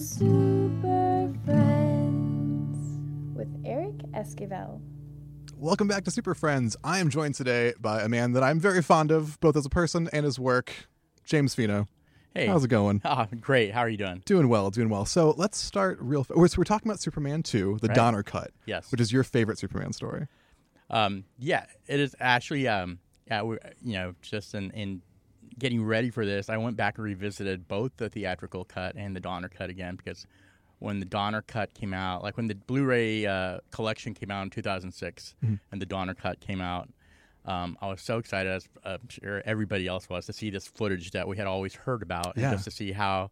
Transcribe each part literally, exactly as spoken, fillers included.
Super Friends with Eric Esquivel. Welcome back to Super Friends. I am joined today by a man that I'm very fond of, both as a person and his work, James Fino. Hey. How's it going? Oh, great. How are you doing? Doing well, doing well. So let's start real fast. We're, so we're talking about Superman two, the Right. Donner cut. Yes. Which is your favorite Superman story. Um, yeah, it is actually, um, yeah, we, you know, just in, in getting ready for this, I went back and revisited both the theatrical cut and the Donner cut again, because when the Donner cut came out, like when the Blu-ray uh, collection came out in two thousand six mm-hmm. and the Donner cut came out, um, I was so excited, as I'm sure everybody else was, to see this footage that we had always heard about, yeah. and just to see how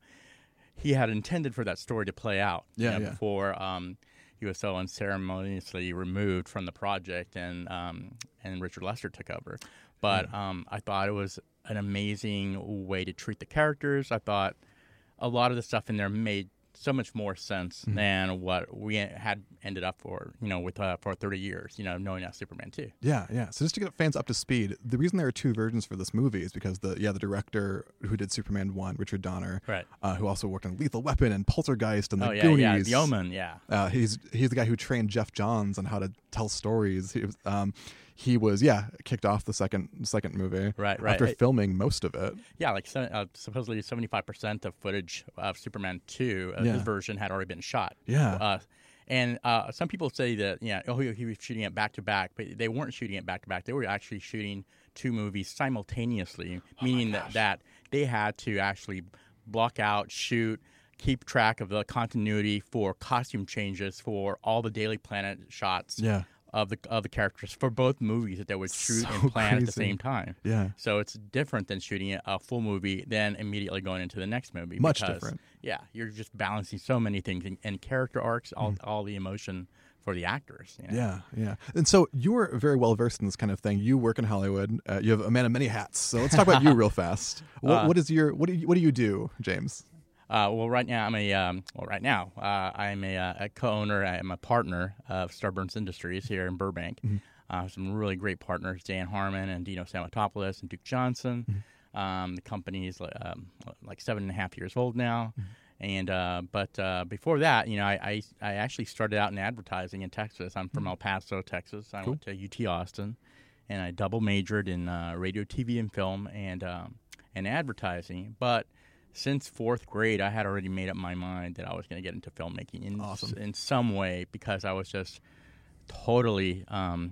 he had intended for that story to play out yeah, you know, yeah. before um, he was so unceremoniously removed from the project and um, and Richard Lester took over. But yeah. um, I thought it was an amazing way to treat the characters. I thought a lot of the stuff in there made so much more sense mm-hmm. than what we had ended up for, you know, with uh, for thirty years, you know, knowing that Superman two. Yeah, yeah. So just to get fans up to speed, the reason there are two versions for this movie is because the yeah the director who did Superman one, Richard Donner, right, uh, who also worked on Lethal Weapon and Poltergeist and the oh, yeah, Goonies. Yeah, The Omen, yeah. Uh, he's he's the guy who trained Jeff Johns on how to tell stories. He was, um, he was yeah kicked off the second second movie right, right. after it, filming most of it. Yeah, like uh, supposedly seventy-five percent of footage of Superman two, uh, yeah. his version had already been shot. Yeah. Uh, and uh, some people say that, yeah, oh, he, he was shooting it back to back, but they weren't shooting it back to back. They were actually shooting two movies simultaneously, oh meaning that, that they had to actually block out, shoot, keep track of the continuity for costume changes for all the Daily Planet shots. Yeah. Of the of the characters for both movies that they would shoot so and plan crazy. at the same time. Yeah. So it's different than shooting a full movie, then immediately going into the next movie. Much because, different. Yeah, you're just balancing so many things and, and character arcs, all mm. all the emotion for the actors. You know? Yeah, yeah. And so you were very well versed in this kind of thing. You work in Hollywood. Uh, you have a man of many hats. So let's talk about you real fast. What, uh, what is your what do you, what do you do, James? Uh, well, right now I'm a um, well. Right now uh, I'm a, uh, a co-owner. I'm a partner of Starburns Industries here in Burbank. Mm-hmm. Uh, some really great partners: Dan Harmon and Dino Samatopoulos and Duke Johnson. Mm-hmm. Um, the company is um, like seven and a half years old now, mm-hmm. and uh, but uh, before that, you know, I, I I actually started out in advertising in Texas. I'm from mm-hmm. El Paso, Texas. I cool. went to U T Austin, and I double majored in uh, radio, T V, and film, and um, and advertising, but since fourth grade, I had already made up my mind that I was going to get into filmmaking in awesome. in some way, because I was just totally, um,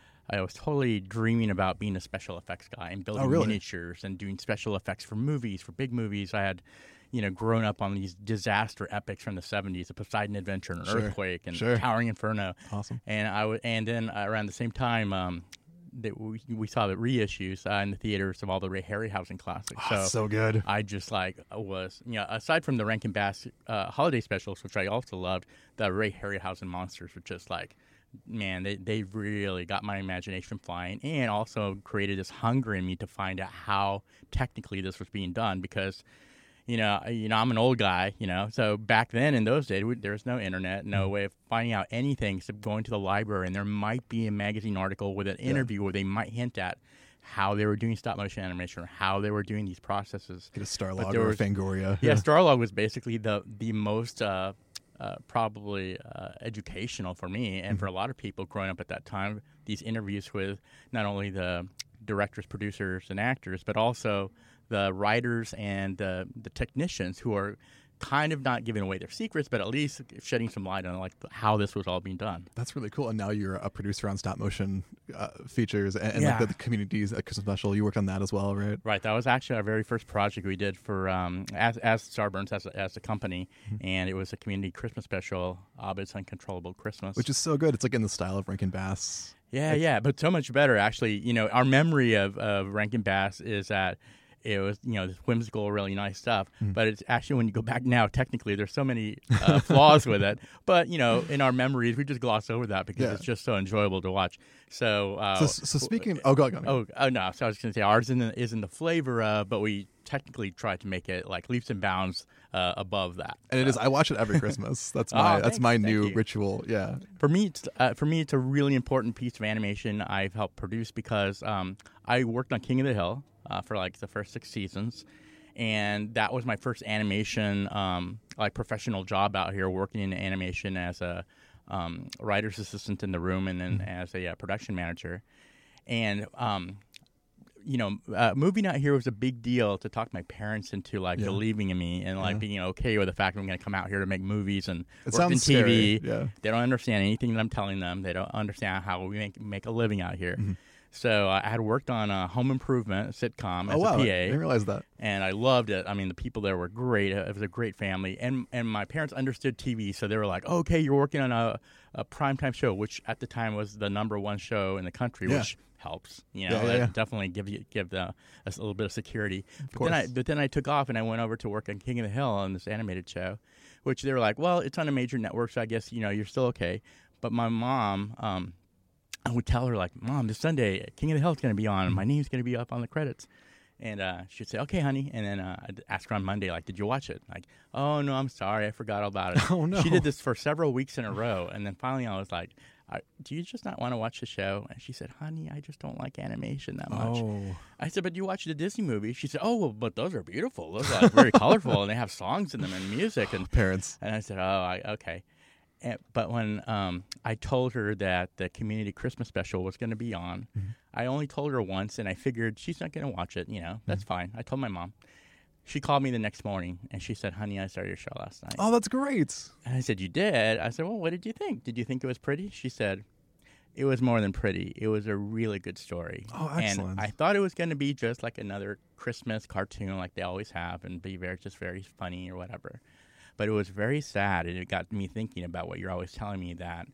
I was totally dreaming about being a special effects guy and building oh, really? miniatures and doing special effects for movies, for big movies. I had, you know, grown up on these disaster epics from the seventies, The Poseidon Adventure and sure. Earthquake and sure. Towering Inferno. Awesome. And I w- and then uh, around the same time, um, that we, we saw the reissues uh, in the theaters of all the Ray Harryhausen classics. Oh, so, so good. I just like was, you know, aside from the Rankin Bass uh, holiday specials, which I also loved, the Ray Harryhausen monsters were just like, man, they, they really got my imagination flying, and also created this hunger in me to find out how technically this was being done, because You know, you know, I'm an old guy, you know, so back then in those days, we, there was no internet, no way of finding out anything except going to the library, and there might be a magazine article with an yeah. interview where they might hint at how they were doing stop motion animation or how they were doing these processes. Get a Starlog or a Fangoria. Yeah, yeah, Starlog was basically the the most uh, uh, probably uh, educational for me and mm-hmm. for a lot of people growing up at that time. These interviews with not only the directors, producers, and actors, but also the writers and the the technicians who are kind of not giving away their secrets, but at least shedding some light on like how this was all being done. That's really cool. And now you're a producer on stop motion uh, features and, and yeah. like the, the communities at Christmas Special. You worked on that as well, right? Right. That was actually our very first project we did for um, as as Starburns as a, as a company, mm-hmm. and it was a community Christmas special, Abed's Uncontrollable Christmas, which is so good. It's like in the style of Rankin Bass. Yeah, like, yeah, but so much better actually. You know, our memory of, of Rankin Bass is that it was, you know, this whimsical, really nice stuff. Mm. But it's actually, when you go back now, technically, there's so many uh, flaws with it. But, you know, in our memories, we just gloss over that because yeah. it's just so enjoyable to watch. So, uh, so, so speaking, oh, go, go, go. Oh, oh, no. So I was going to say ours isn't, isn't the flavor, uh, but we technically try to make it like leaps and bounds uh, above that. And it uh, is. I watch it every Christmas. That's my oh, that's thanks, my thank new you. ritual. Yeah. For me, it's, uh, for me, it's a really important piece of animation I've helped produce because um, I worked on King of the Hill uh, for like the first six seasons, and that was my first animation, um, like professional job out here, working in animation as a um, writer's assistant in the room, and then as a uh, production manager. And um, you know, uh, moving out here was a big deal to talk my parents into like Yeah. believing in me and like Yeah. being okay with the fact that I'm going to come out here to make movies and It work in sounds T V. scary. Yeah. They don't understand anything that I'm telling them. They don't understand how we make make a living out here. Mm-hmm. So I had worked on a Home Improvement sitcom as Oh wow, a P I A, didn't realize that. and I loved it. I mean, the people there were great. It was a great family, and and my parents understood T V, so they were like, oh, "Okay, you're working on a, a primetime show," which at the time was the number one show in the country, Yeah. which helps. You know, Yeah, yeah, that yeah. definitely give you give the, a little bit of security. But course. then I but then I took off and I went over to work on King of the Hill on this animated show, which they were like, "Well, it's on a major network, so I guess you know you're still okay." But my mom. Um, I would tell her, like, Mom, this Sunday, King of the Hill is going to be on. My name's going to be up on the credits. And uh, she'd say, okay, honey. And then uh, I'd ask her on Monday, like, did you watch it? Like, oh, no, I'm sorry. I forgot all about it. Oh, no. She did this for several weeks in a row. And then finally I was like, I, do you just not want to watch the show? And she said, honey, I just don't like animation that much. Oh. I said, but you watch the Disney movie. She said, oh, well, but those are beautiful. Those are like, very colorful, and they have songs in them and music. And, Parents. and I said, oh, I, okay. And, but when um, I told her that the community Christmas special was going to be on, Mm-hmm. I only told her once, and I figured she's not going to watch it. You know, that's Mm-hmm. fine. I told my mom. She called me the next morning, and she said, honey, I saw your show last night. Oh, that's great. And I said, you did? I said, well, what did you think? Did you think it was pretty? She said, it was more than pretty. It was a really good story. Oh, excellent. And I thought it was going to be just like another Christmas cartoon like they always have and be very just very funny or whatever. But it was very sad, and it got me thinking about what you're always telling me, that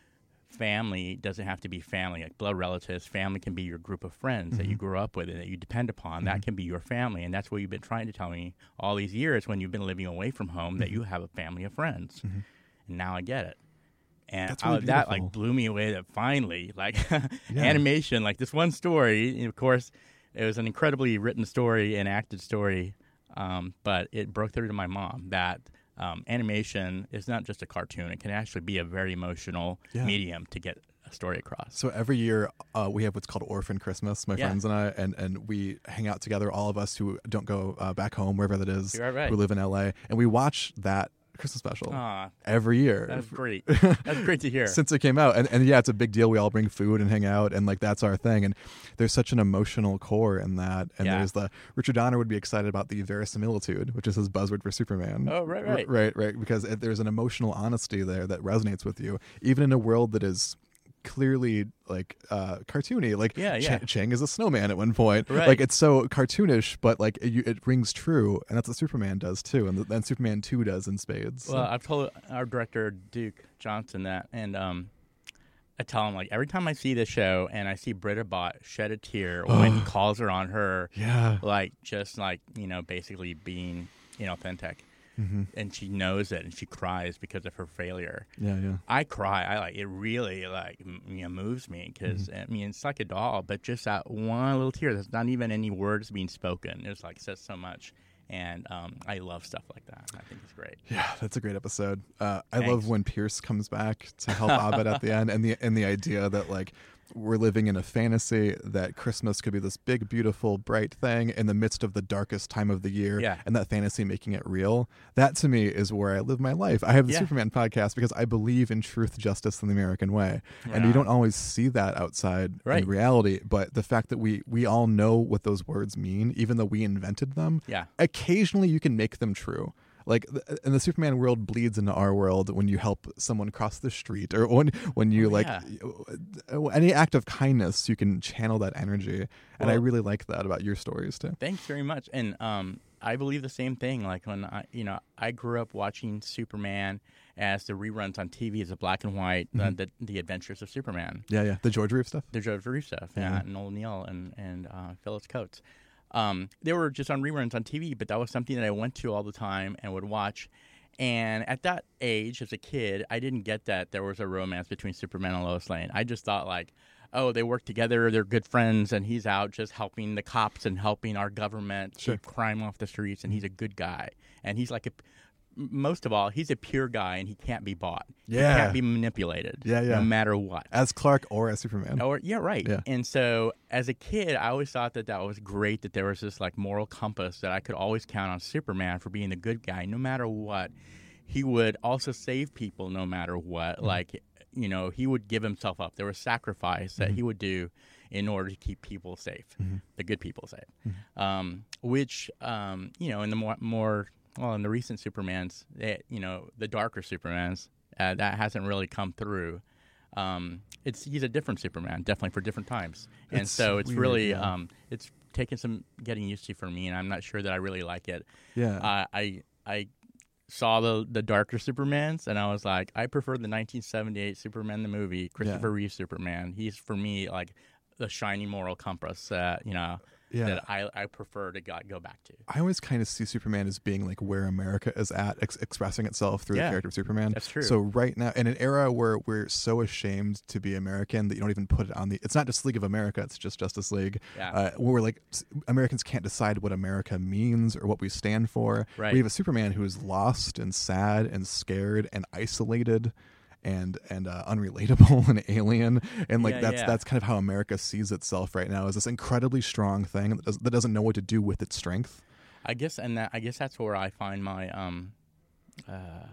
family doesn't have to be family. Like blood relatives, family can be your group of friends Mm-hmm. that you grew up with and that you depend upon. That can be your family, and that's what you've been trying to tell me all these years when you've been living away from home, that Mm-hmm. you have a family of friends. And now I get it. And That's I- really that beautiful. like blew me away. That finally, like animation, like this one story. And of course, it was an incredibly written story and acted story, um, but it broke through to my mom that um, animation is not just a cartoon. It can actually be a very emotional Yeah. medium to get a story across. So every year uh, we have what's called Orphan Christmas, my Yeah. friends and I, and, and we hang out together, all of us who don't go uh, back home, wherever that is, You're right. who live in L A, and we watch that Christmas special Aw, every year. that's great. That's great to hear. Since it came out, and, and yeah, it's a big deal. We all bring food and hang out, and like that's our thing. And there's such an emotional core in that. And Yeah. there's the Richard Donner would be excited about the verisimilitude, which is his buzzword for Superman. Oh, right, R- right. right, right. Because it, there's an emotional honesty there that resonates with you, even in a world that is clearly like uh cartoony. Like Yeah, Ch- yeah. Chang is a snowman at one point. Right. Like it's so cartoonish, but like it, you, it rings true, and that's what Superman does too, and then Superman two does in spades. So. Well, I've told our director Duke Johnson that, and um, I tell him like every time I see this show and I see Britta Bott shed a tear when he calls her on her, yeah. like just like you know basically being inauthentic, Mm-hmm. and she knows it and she cries because of her failure. Yeah, yeah. I cry. I like it. Really like m- you know moves me because Mm-hmm. I mean it's like a doll, but just that one little tear. There's not even any words being spoken. It's like says so much. And um, I love stuff like that. I think it's great. Yeah, that's a great episode. Uh, I Thanks. love when Pierce comes back to help Abed at the end, and the and the idea that like we're living in a fantasy that Christmas could be this big, beautiful, bright thing in the midst of the darkest time of the year, Yeah. and that fantasy making it real. That to me is where I live my life. I have the Yeah. Superman podcast because I believe in truth, justice, and the American way, and you Right. don't always see that outside Right. in reality. But the fact that we we all know what those words mean, even though we invented them, Yeah. occasionally you can make them true. Like, th- and the Superman world bleeds into our world when you help someone cross the street, or when when you Oh, like yeah. y- any act of kindness, you can channel that energy, and I Well- really like that about your stories too. Thanks very much. And um, I believe the same thing. Like when I, you know, I grew up watching Superman as the reruns on T V as a black and white, uh, Mm-hmm. the the Adventures of Superman, Yeah, yeah, the George Reeves stuff. the George Reeves stuff, Yeah. yeah, and Noel Neal and and uh, Phyllis Coates. Um, they were just on reruns on T V, but that was something that I went to all the time and would watch. And at that age, as a kid, I didn't get that there was a romance between Superman and Lois Lane. I just thought like, oh, they work together, they're good friends, and he's out just helping the cops and helping our government Sure. keep crime off the streets, and he's a good guy. And he's like a m- most of all, he's a pure guy and he can't be bought. Yeah. He can't be manipulated. Yeah, yeah. No matter what. As Clark or as Superman. Or yeah, right. Yeah. And so as a kid, I always thought that that was great, that there was this like moral compass that I could always count on Superman for being the good guy no matter what. He would also save people no matter what. Mm-hmm. Like, you know, he would give himself up. There was sacrifice that mm-hmm. he would do in order to keep people safe, mm-hmm. the good people safe. Mm-hmm. Um, which, um, you know, in the more, more, well, in the recent Supermans, they, you know, the darker Supermans, uh, that hasn't really come through. Um, it's he's a different Superman, definitely for different times, and it's so it's weird, really yeah. um, it's taken some getting used to for me, and I'm not sure that I really like it. Yeah, uh, I I saw the the darker Supermans, and I was like, I prefer the nineteen seventy-eight Superman the movie, Christopher yeah. Reeve Superman. He's for me like the shiny moral compass that you know. Yeah. That I, I prefer to go, go back to. I always kind of see Superman as being like where America is at, ex- expressing itself through yeah, the character of Superman. That's true. So right now, in an era where we're so ashamed to be American that you don't even put it on the, it's not just League of America, it's just Justice League. Yeah. Uh, where we're like, Americans can't decide what America means or what we stand for. Right. We have a Superman who is lost and sad and scared and isolated. and and uh, unrelatable and alien, and like yeah, that's yeah. that's kind of how America sees itself right now, is this incredibly strong thing that, does, that doesn't know what to do with its strength. I guess, and that, I guess that's where I find my um, uh,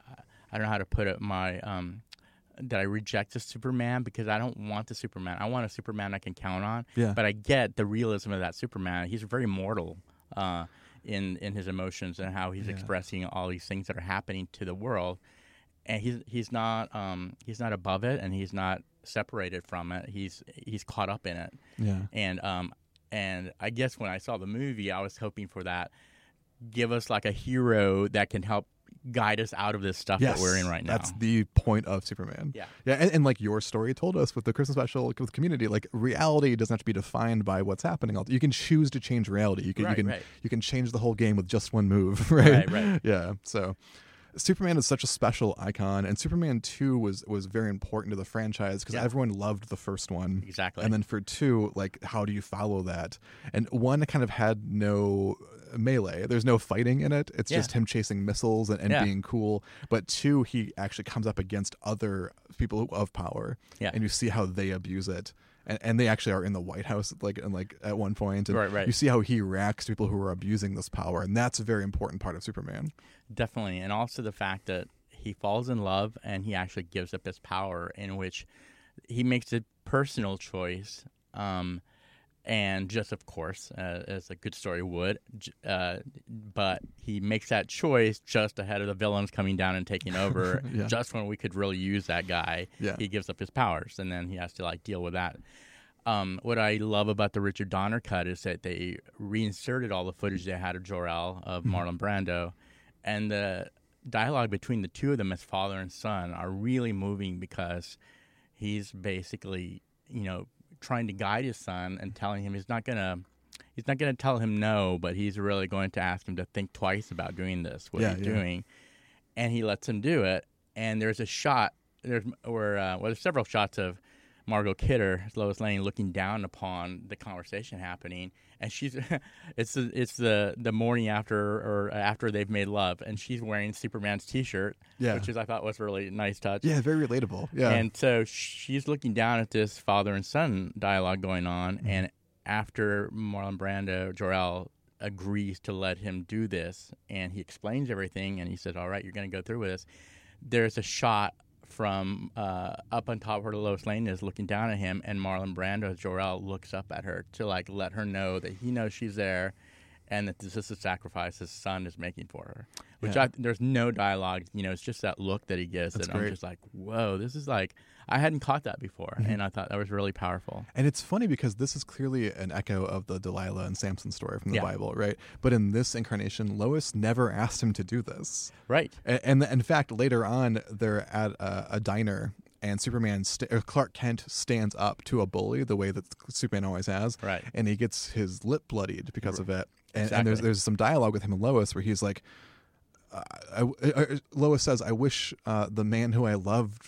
I don't know how to put it, my um, that I reject the Superman because I don't want the Superman. I want a Superman I can count on. Yeah. But I get the realism of that Superman. He's very mortal uh, in in his emotions and how he's yeah. expressing all these things that are happening to the world. And he's he's not um, he's not above it, and he's not separated from it. He's he's caught up in it. Yeah. And um and I guess when I saw the movie, I was hoping for that. Give us like a hero that can help guide us out of this stuff yes, that we're in right now. That's the point of Superman. Yeah. Yeah, and, and like your story told us with the Christmas special with Community, like reality doesn't have to be defined by what's happening. You can choose to change reality. You can right, you can right. you can change the whole game with just one move, right? Right, right. Yeah. So Superman is such a special icon, and Superman two was was very important to the franchise because yeah. everyone loved the first one. Exactly. And then for two, like, how do you follow that? And one kind of had no melee. There's no fighting in it. It's yeah. just him chasing missiles and, and yeah. being cool. But two, he actually comes up against other people of power, yeah. and you see how they abuse it. And, and they actually are in the White House, like, and like at one point, and right, right. you see how he reacts to people who are abusing this power, and that's a very important part of Superman. Definitely, and also the fact that he falls in love and he actually gives up his power, in which he makes a personal choice, um, and just of course, uh, as a good story would, uh, but he makes that choice just ahead of the villains coming down and taking over. yeah. Just when we could really use that guy, yeah. he gives up his powers, and then he has to like deal with that. Um, what I love about the Richard Donner cut is that they reinserted all the footage they had of Jor-El, of Marlon Brando, and the dialogue between the two of them as father and son are really moving because he's basically, you know, trying to guide his son and telling him he's not gonna he's not gonna tell him no, but he's really going to ask him to think twice about doing this, what yeah, he's yeah. doing, and he lets him do it. And there's a shot there's or uh, well, there's several shots of Margot Kidder, Lois Lane, looking down upon the conversation happening, and she's it's the, it's the the morning after or after they've made love, and she's wearing Superman's T-shirt, yeah. which is I thought was a really nice touch. Yeah, very relatable. Yeah, and so she's looking down at this father and son dialogue going on, mm-hmm. and after Marlon Brando, Jor-El agrees to let him do this, and he explains everything, and he says, "All right, you're going to go through with this." There's a shot from uh, up on top where Lois Lane is looking down at him, and Marlon Brando, Jor-El, looks up at her to like let her know that he knows she's there and that this is a sacrifice his son is making for her. Which yeah. I, there's no dialogue, you know, it's just that look that he gives. That's and great. I'm just like, whoa, this is like, I hadn't caught that before, Mm-hmm. and I thought that was really powerful. And it's funny because this is clearly an echo of the Delilah and Samson story from the Yeah. Bible, right? But in this incarnation, Lois never asked him to do this. Right. And, and in fact, later on, they're at a, a diner, and Superman, st- or Clark Kent stands up to a bully the way that Superman always has, Right. and he gets his lip bloodied because of it. And, Exactly. and there's there's some dialogue with him and Lois where he's like, uh, I, I, Lois says, "I wish uh, the man who I loved."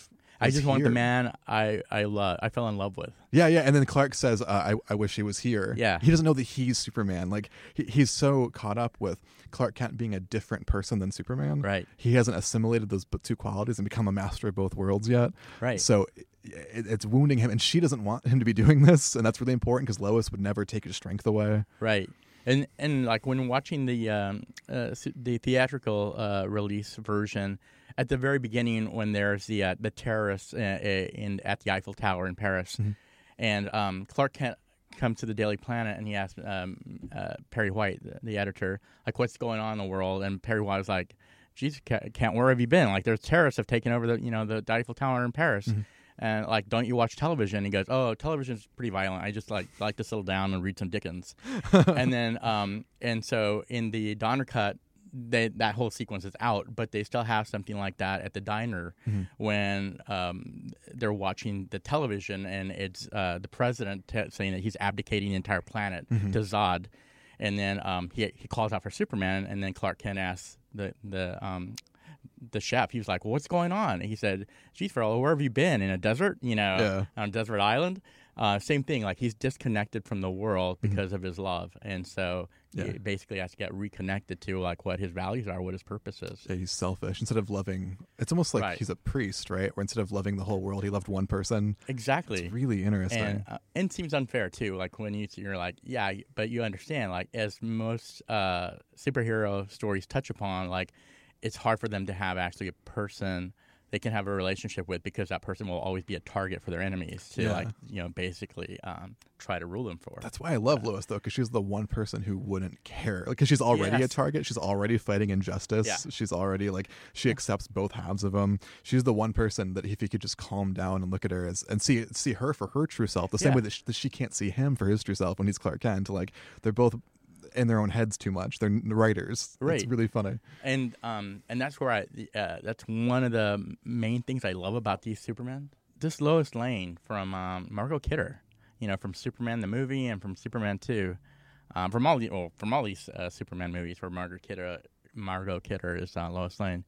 I was just want the here. man I I love. I fell in love with. Yeah, yeah. And then Clark says, uh, I, I wish he was here. Yeah. He doesn't know that he's Superman. Like, he, he's so caught up with Clark Kent being a different person than Superman. Right. He hasn't assimilated those b- two qualities and become a master of both worlds yet. Right. So it, it's wounding him. And she doesn't want him to be doing this. And that's really important because Lois would never take his strength away. Right. And and like when watching the um, uh, the theatrical uh, release version, at the very beginning when there's the uh, the terrorists uh, in at the Eiffel Tower in Paris, Mm-hmm. and um, Clark Kent comes to the Daily Planet and he asks um, uh, Perry White, the, the editor, like what's going on in the world, and Perry White was like, "Geez, Kent, where have you been? Like there's terrorists have taken over the you know the Eiffel Tower in Paris." Mm-hmm. And like, don't you watch television? He goes, oh, television's pretty violent. I just like like to settle down and read some Dickens. and then, um, and so in the Donner cut, they, that whole sequence is out, but they still have something like that at the diner Mm-hmm. when um, they're watching the television, and it's uh, the president t- saying that he's abdicating the entire planet Mm-hmm. to Zod, and then um, he he calls out for Superman, and then Clark Kent asks the the um, the chef, he was like, well, what's going on? And he said, geez, Farrell, where have you been? In a desert, you know, Yeah. on a desert island? Uh, same thing. Like, he's disconnected from the world because Mm-hmm. of his love. And so Yeah. he basically has to get reconnected to, like, what his values are, what his purpose is. Yeah, he's selfish. Instead of loving, it's almost like Right. he's a priest, right? Where instead of loving the whole world, he loved one person. Exactly. It's really interesting. And uh, and it seems unfair too. Like when you you're like, yeah, but you understand. Like as most uh, superhero stories touch upon, like it's hard for them to have actually a person they can have a relationship with, because that person will always be a target for their enemies to Yeah. like you know basically um, try to rule them for. That's why I love Lois, though, because she's the one person who wouldn't care. Because she's already a Yes. target. She's already fighting injustice. Yeah. She's already, like, she accepts both halves of him. She's the one person that if he could just calm down and look at her as and see see her for her true self, the same Yeah. way that she, that she can't see him for his true self when he's Clark Kent. Like, they're both in their own heads too much. They're writers. Right. It's really funny. And um and that's where I uh, that's one of the main things I love about these Supermen. This Lois Lane from um, Margot Kidder, you know, from Superman the movie and from Superman two, um, from all the well, from all these uh, Superman movies where Margot Kidder Margot Kidder is uh, Lois Lane.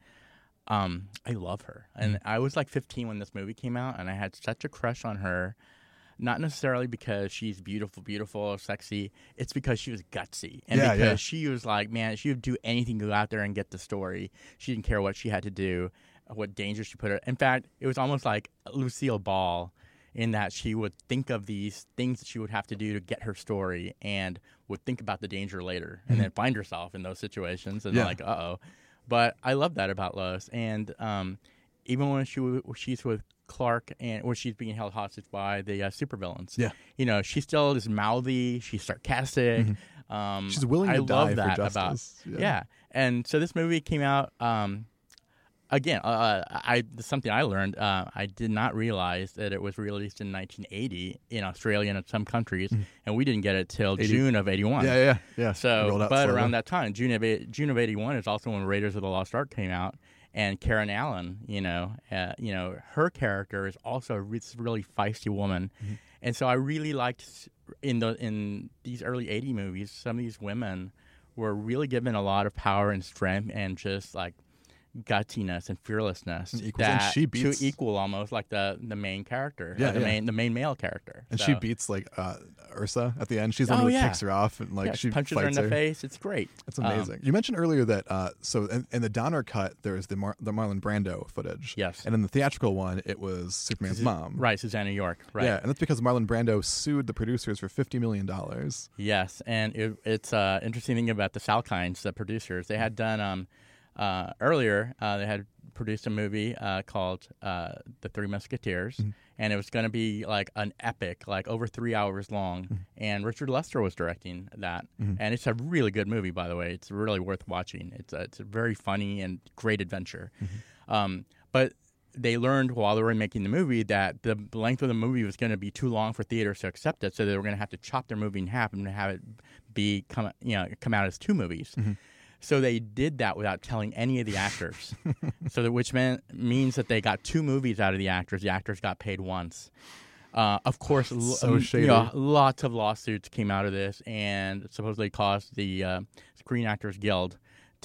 Um, I love her, and I was like fifteen when this movie came out, and I had such a crush on her. Not necessarily because she's beautiful, beautiful, or sexy. It's because she was gutsy. And Yeah, because yeah. she was like, man, she would do anything to go out there and get the story. She didn't care what she had to do, what danger she put her. In fact, it was almost like Lucille Ball in that she would think of these things that she would have to do to get her story and would think about the danger later and then find herself in those situations and Yeah. like, uh-oh. But I love that about Lois. And um, even when she w- she's with Clark and or she's being held hostage by the uh, supervillains. Yeah. You know, she still is mouthy. She's sarcastic. Um, She's willing I to love die for that justice. About, Yeah. yeah. And so this movie came out. Um, again, uh, I something I learned. Uh, I did not realize that it was released in nineteen eighty in Australia and in some countries, and we didn't get it till eighty June of eighty-one. Yeah, yeah, yeah. Rolled So, out but slowly. around that time, June of eight, June of eighty-one is also when Raiders of the Lost Ark came out, and Karen Allen, you know, uh, you know, her character is also a re- really feisty woman, Mm-hmm. and so I really liked in the in these early eighty movies, some of these women were really given a lot of power and strength and just like gutsiness and fearlessness And equals- and that she beats- to equal almost like the the main character, Yeah, uh, the yeah. main the main male character, And So- she beats, like, uh, Ursa at the end. She's the one Oh, who yeah. kicks her off and, like, yeah, she punches her in fights the her. face. It's great. It's Um, amazing. you mentioned earlier that uh, so in, in the Donner cut, there's the Mar- the Marlon Brando footage. Yes. And in the theatrical one, it was Superman's mom. Right, Susanna York. Right. Yeah, and that's because Marlon Brando sued the producers for fifty million dollars. Yes, and it, it's uh, interesting thing about the Salkinds, the producers. They had done um, uh, earlier. Uh, they had produced a movie uh, called uh, The Three Musketeers, Mm-hmm. and it was going to be like an epic, like over three hours long. Mm-hmm. And Richard Lester was directing that, and it's a really good movie, by the way. It's really worth watching. It's a, it's a very funny and great adventure. Mm-hmm. Um, but they learned while they were making the movie that the length of the movie was going to be too long for theaters to accept it, so they were going to have to chop their movie in half and have it be come you know come out as two movies. Mm-hmm. So they did that without telling any of the actors. so that which meant, means that they got two movies out of the actors. The actors got paid once. Uh, of course, l- So um, shady. you know, lots of lawsuits came out of this, and supposedly caused the uh, Screen Actors Guild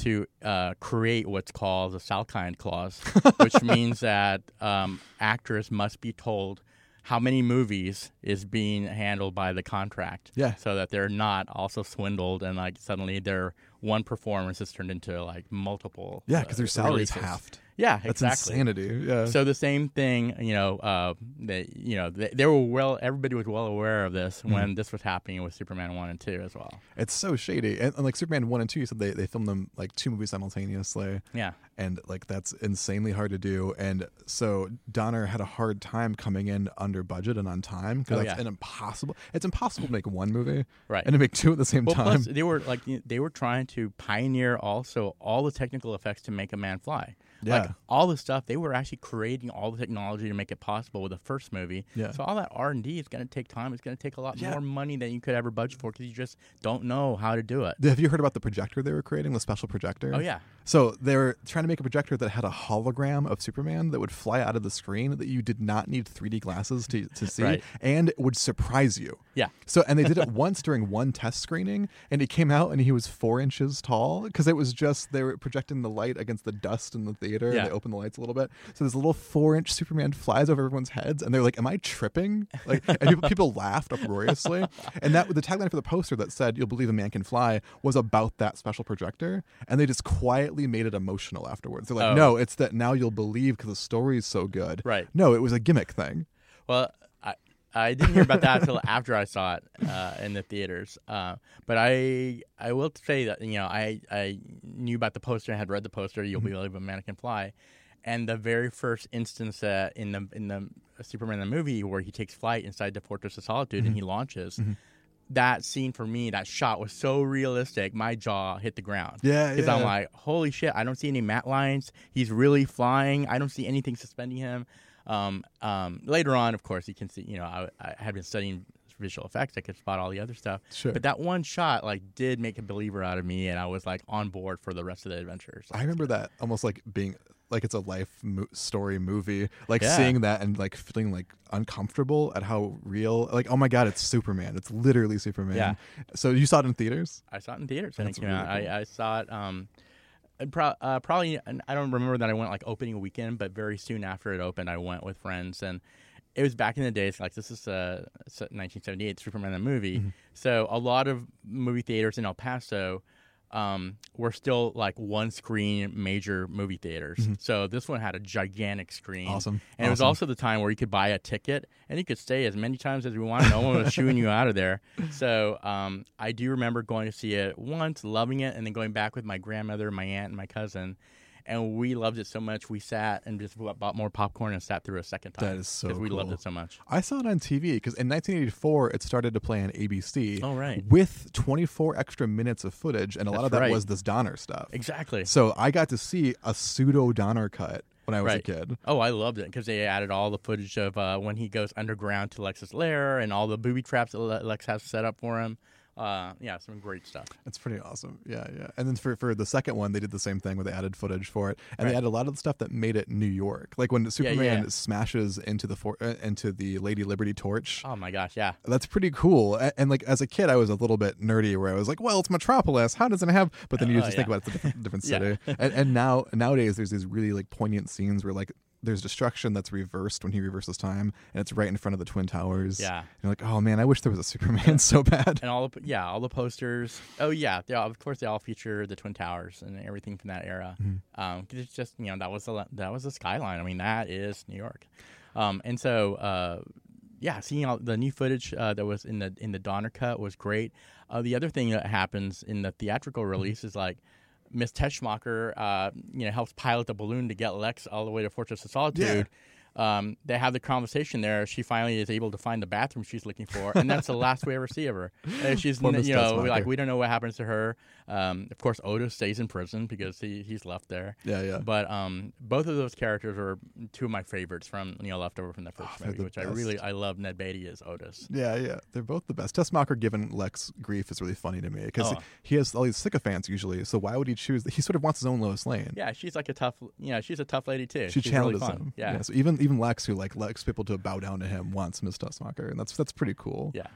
to uh, create what's called the Salkind clause, which means that um, actors must be told how many movies is being handled by the contract. Yeah. So that they're not also swindled and like suddenly their one performance is turned into like multiple. Yeah, because uh, their salary is releases. halved. Yeah, That's exactly. insanity. Yeah. So the same thing, you know, uh, they, you know, they, they were well. Everybody was well aware of this Mm-hmm. when this was happening with Superman one and two as well. It's so shady. And, and like Superman one and two, you said they, they filmed them like two movies simultaneously. Yeah. And like that's insanely hard to do. And so Donner had a hard time coming in under budget and on time because Oh, that's yeah. an impossible. It's impossible to make one movie Right. and to make two at the same Well, time. plus they were like they were trying to pioneer also all the technical effects to make a man fly. Yeah. Like all the stuff they were actually creating all the technology to make it possible with the first movie. Yeah. So all that R and D is going to take time. It's going to take a lot Yeah. more money than you could ever budget for because you just don't know how to do it. Have you heard about the projector they were creating, the special projector? Oh yeah. So they were trying to make a projector that had a hologram of Superman that would fly out of the screen that you did not need three D glasses to, to see Right. and it would surprise you. Yeah. So, and they did it once during one test screening and he came out and he was four inches tall because it was just, they were projecting the light against the dust in the theater Yeah. and they opened the lights a little bit. So this little four inch Superman flies over everyone's heads and they're like, am I tripping? Like, and people, people laughed uproariously. And that the tagline for the poster that said, you'll believe a man can fly was about that special projector. And they just quietly made it emotional afterwards. They're like, Oh. no, it's that now you'll believe because the story is so good. Right. No, it was a gimmick thing. Well, I I didn't hear about that until after I saw it uh, in the theaters. Uh, but I I will say that you know I, I knew about the poster and had read the poster. You'll Mm-hmm. believe a man can fly, and the very first instance uh, in the in the Superman the movie where he takes flight inside the Fortress of Solitude Mm-hmm. and he launches. That scene for me, that shot was so realistic. My jaw hit the ground. Yeah, because yeah. I'm like, holy shit! I don't see any matte lines. He's really flying. I don't see anything suspending him. Um, um, later on, of course, you can see. You know, I, I had been studying visual effects. I could spot all the other stuff. Sure. But that one shot, like, did make a believer out of me, and I was like on board for the rest of the adventures. I remember that almost like being like it's a life mo- story movie, like Yeah. seeing that and like feeling like uncomfortable at how real, like, oh my God, it's Superman. It's literally Superman. Yeah. So you saw it in theaters? I saw it in theaters. when it That's came really out. cool. I, I saw it. Um, and pro- uh, probably. and I don't remember that I went like opening weekend, but very soon after it opened, I went with friends, and it was back in the days. Like this is uh, nineteen seventy-eight, Superman the movie. Mm-hmm. So a lot of movie theaters in El Paso um, were still like one screen major movie theaters. So this one had a gigantic screen. Mm-hmm. Awesome. And it was Awesome. also the time where you could buy a ticket and you could stay as many times as you wanted. No one was shooing you out of there. So um, I do remember going to see it once, loving it, and then going back with my grandmother, my aunt, and my cousin. And we loved it so much, we sat and just bought more popcorn and sat through a second time. That is so Because we loved cool. it so much. I saw it on T V because in nineteen eighty-four it started to play on A B C. Oh, right. With twenty-four extra minutes of footage, and a lot That's of that right. was this Donner stuff. Exactly. So I got to see a pseudo Donner cut when I was Right. a kid. Oh, I loved it because they added all the footage of uh, when he goes underground to Lex's lair and all the booby traps that Le- Lex has set up for him. Uh, yeah, some great stuff. It's pretty awesome. Yeah, yeah. And then for, for the second one, they did the same thing where they added footage for it, and they Right. added a lot of the stuff that made it New York. Like when Superman yeah. smashes into the for, uh, into the Lady Liberty torch. Oh my gosh, yeah. That's pretty cool. And, and like as a kid, I was a little bit nerdy where I was like, "Well, it's Metropolis. How doesn't it have?" But then you Oh, just yeah. think about it, it's a different, different Yeah. city. and, and now nowadays, there's these really like poignant scenes where like there's destruction that's reversed when he reverses time, and it's right in front of the Twin Towers. Yeah. And you're like, "Oh man, I wish there was a Superman so bad." And all the yeah, all the posters. Oh yeah, they all, of course they all feature the Twin Towers and everything from that era. Mm-hmm. Um, 'cause it's just you know that was the that was the skyline. I mean that is New York. Um, and so uh, yeah, seeing all the new footage uh, that was in the in the Donner cut was great. Uh, the other thing that happens in the theatrical release is like Miss Teschmacher, uh, you know, helps pilot the balloon to get Lex all the way to Fortress of Solitude. Um, they have the conversation there. She finally is able to find the bathroom she's looking for, and that's the last we ever see of her. And she's, Poor n- Miss you know, Teschmacher. like we don't know what happens to her. Um, of course, Otis stays in prison because he, he's left there. Yeah, yeah. But um, both of those characters are two of my favorites from you know left over from the first Oh, they're movie, the which I best. really I love. Ned Beatty as Otis. Yeah, yeah, they're both the best. Teschmacher giving Lex grief is really funny to me because Oh. he has all these sycophants usually. So why would he choose? He sort of wants his own Lois Lane. Yeah, she's like a tough. Yeah, she's a tough lady too. She she's really challenges fun. him. Yeah. So even even Lex, who like likes people to bow down to him, wants Miss Teschmacher, and that's that's pretty cool. Yeah.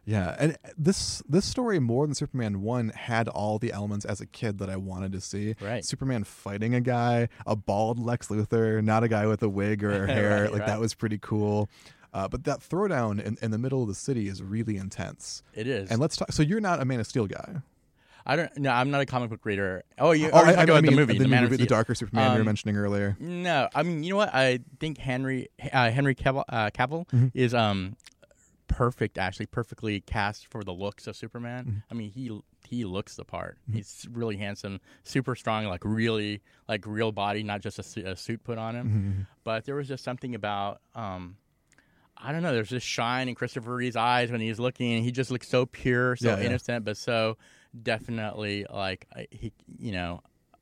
Yeah, and this this story more than Superman one had all the elements as a kid that I wanted to see. Right. Superman fighting a guy, a bald Lex Luthor, not a guy with a wig or hair. Right, like right. that was pretty cool. Uh, but that throwdown in, in the middle of the city is really intense. It is. And let's talk. So you're not a Man of Steel guy. I don't. No, I'm not a comic book reader. Oh, you? Oh, Oh, I, talking I about mean the movie, the, the, Man movie, of the Steel. darker Superman you were Um, mentioning earlier. No, I mean, you know what? I think Henry uh, Henry Cavill, uh, Cavill Mm-hmm. is um perfect, actually, perfectly cast for the looks of Superman. Mm-hmm. I mean, he he looks the part. He's really handsome, super strong, like really like real body, not just a, su- a suit put on him. Mm-hmm. But there was just something about um. I don't know. There's this shine in Christopher Reeve's eyes when he's looking. He just looks so pure, so Yeah, yeah. innocent, but so definitely like I- he, you know,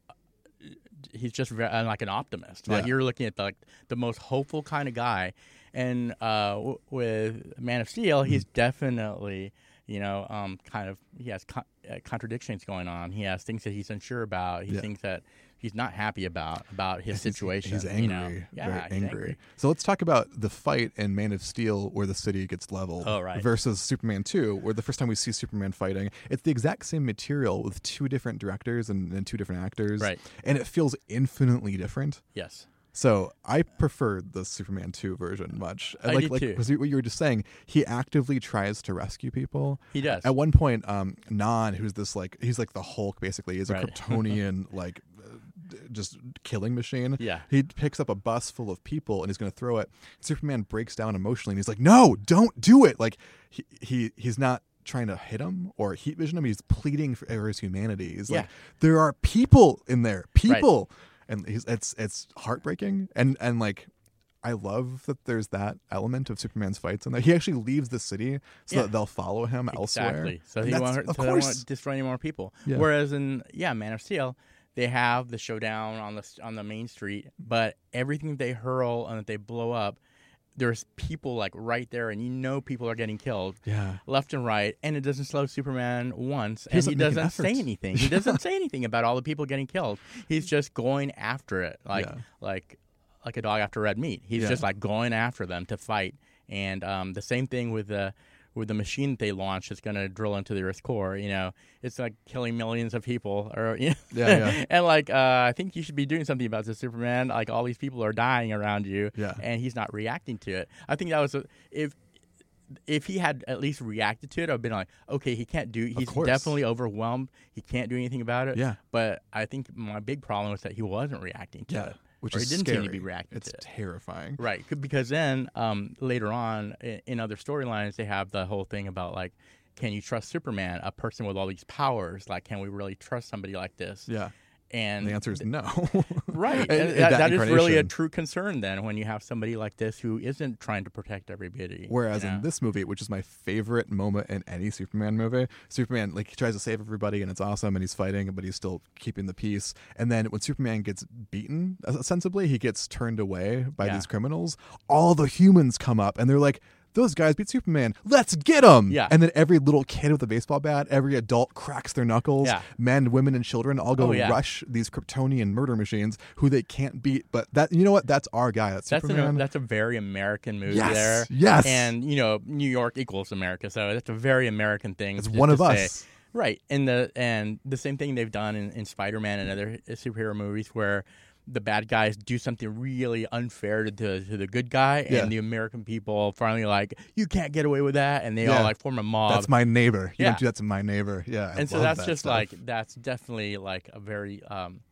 he's just very, uh, like an optimist. Like Yeah. you're looking at the, like the most hopeful kind of guy. And uh, w- with Man of Steel, he's Mm-hmm. definitely, you know, um, kind of he has con- uh, contradictions going on. He has things that he's unsure about. He Yeah. thinks that he's not happy about about his situation. He's you angry, know? Yeah, very he's angry. angry. So let's talk about the fight in Man of Steel where the city gets leveled Oh, right. versus Superman two, where the first time we see Superman fighting, it's the exact same material with two different directors and, and two different actors, Right. and it feels infinitely different. Yes. So I prefer the Superman two version much. I like did like too. 'cause what you were just saying, he actively tries to rescue people. He does. At one point, um, Nan, who's this like he's like the Hulk basically, he's a Right. Kryptonian like uh, d- just killing machine. Yeah. He picks up a bus full of people and he's going to throw it. Superman breaks down emotionally and he's like, "No, don't do it!" Like he he he's not trying to hit him or heat vision him. He's pleading for his humanity. He's like, Yeah. "There are people in there, people." And he's, it's it's heartbreaking, and and like I love that there's that element of Superman's fights in there. He actually leaves the city so Yeah. that they'll follow him elsewhere. Exactly. So And he that's- won't, of so they don't want course, to destroy any more people. Yeah. Whereas in yeah, Man of Steel, they have the showdown on the on the main street, but everything they hurl and that they blow up, there's people like right there, and you know people are getting killed yeah, left and right, and it doesn't slow Superman once, and doesn't he make an doesn't say effort. anything. He doesn't say anything about all the people getting killed. He's just going after it, like Yeah. like like a dog after red meat. He's Yeah. just like going after them to fight, and um, the same thing with the. With the machine that they launched, that's going to drill into the Earth's core. You know, it's like killing millions of people, or you know, Yeah, yeah. and like uh, I think you should be doing something about this, Superman. Like all these people are dying around you, Yeah. and he's not reacting to it. I think that was a, if if he had at least reacted to it, I've been like, okay, he can't do. He's course. definitely overwhelmed. He can't do anything about it. Yeah. But I think my big problem was that he wasn't reacting to yeah, it, which or is he didn't scary. seem to be reacting It's to it. terrifying. Right, c- because then um, later on in, in other storylines, they have the whole thing about like, can you trust Superman, a person with all these powers? Like, can we really trust somebody like this? Yeah, And the answer is no. right, In- and in that, that that is really a incarnation. true concern then when you have somebody like this who isn't trying to protect everybody. Whereas you know? in this movie, which is my favorite moment in any Superman movie, Superman like he tries to save everybody and it's awesome and he's fighting, but he's still keeping the peace. And then when Superman gets beaten, ostensibly he gets turned away by Yeah. these criminals. All the humans come up and they're like, "Those guys beat Superman. Let's get them!" Yeah. And then every little kid with a baseball bat, every adult cracks their knuckles. Yeah. Men, women, and children all go Oh, yeah. rush these Kryptonian murder machines who they can't beat. But that you know what? That's our guy. That's, That's Superman. a, that's a very American move Yes, there. yes. And you know, New York equals America, so that's a very American thing. It's to- one to of say. us. Right. And the and the same thing they've done in, in Spider-Man and other superhero movies where the bad guys do something really unfair to the, to the good guy, Yeah. and the American people finally like, you can't get away with that, and they Yeah. all like form a mob. That's my neighbor. You Yeah. don't do that to my neighbor. Yeah. I and so love that's that just stuff. like that's definitely like a very um,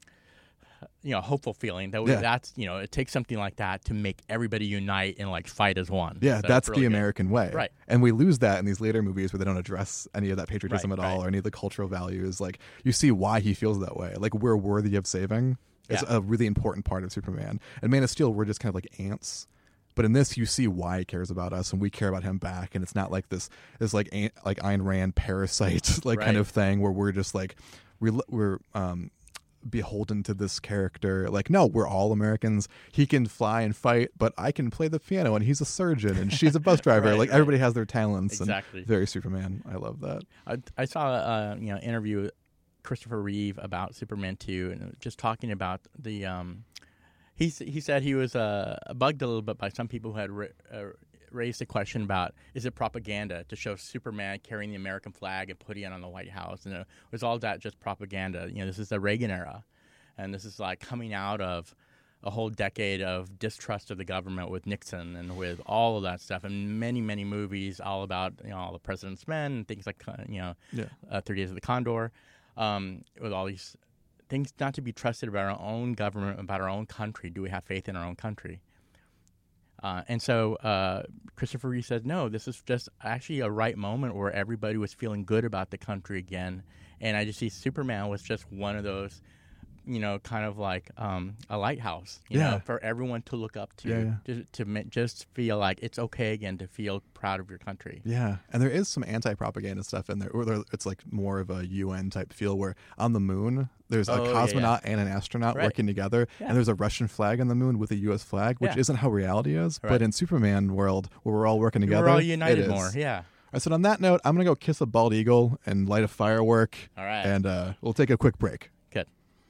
you know hopeful feeling that we, Yeah. that's you know it takes something like that to make everybody unite and like fight as one. Yeah, So that's it's really the good. American way. Right. And we lose that in these later movies where they don't address any of that patriotism Right, at all right. or any of the cultural values. Like, you see why he feels that way. Like, we're worthy of saving. It's Yeah. a really important part of Superman. And Man of Steel, we're just kind of like ants. But in this, you see why he cares about us, and we care about him back. And it's not like this, this like ant, like Ayn Rand parasite like kind Right. of thing where we're just like we're we're um, beholden to this character. Like, no, we're all Americans. He can fly and fight, but I can play the piano, and he's a surgeon, and she's a bus driver. Right, like right. everybody has their talents. Exactly. And very Superman. I love that. I, I saw a you know interview with Christopher Reeve about Superman two, and just talking about the um, he s- he said he was uh, bugged a little bit by some people who had re- uh, raised a question about, is it propaganda to show Superman carrying the American flag and putting it on the White House? And it was all that just propaganda? You know, this is the Reagan era, and this is like coming out of a whole decade of distrust of the government with Nixon and with all of that stuff, and many, many movies all about, you know, all the President's Men and things like, you know, Yeah. uh, thirty Days of the Condor, um, with all these things not to be trusted about our own government, about our own country. Do we have faith in our own country? Uh, and so uh, Christopher Reeve said, no, this is just actually a right moment where everybody was feeling good about the country again. And I just see Superman was just one of those, you know, kind of like um, a lighthouse, you Yeah. know, for everyone to look up to, Yeah, yeah. to, to ma- just feel like it's okay again to feel proud of your country. Yeah, and there is some anti-propaganda stuff in there, or there, it's like more of a U N type feel where on the moon there's a Oh, yeah, cosmonaut and an astronaut Right. working together, Yeah. and there's a Russian flag on the moon with a U S flag, which Yeah. isn't how reality is. Right. But in Superman world, where we're all working together, We're all it united is. more, yeah. I said on that note, I'm gonna go kiss a bald eagle and light a firework, All right. and uh, we'll take a quick break. Good.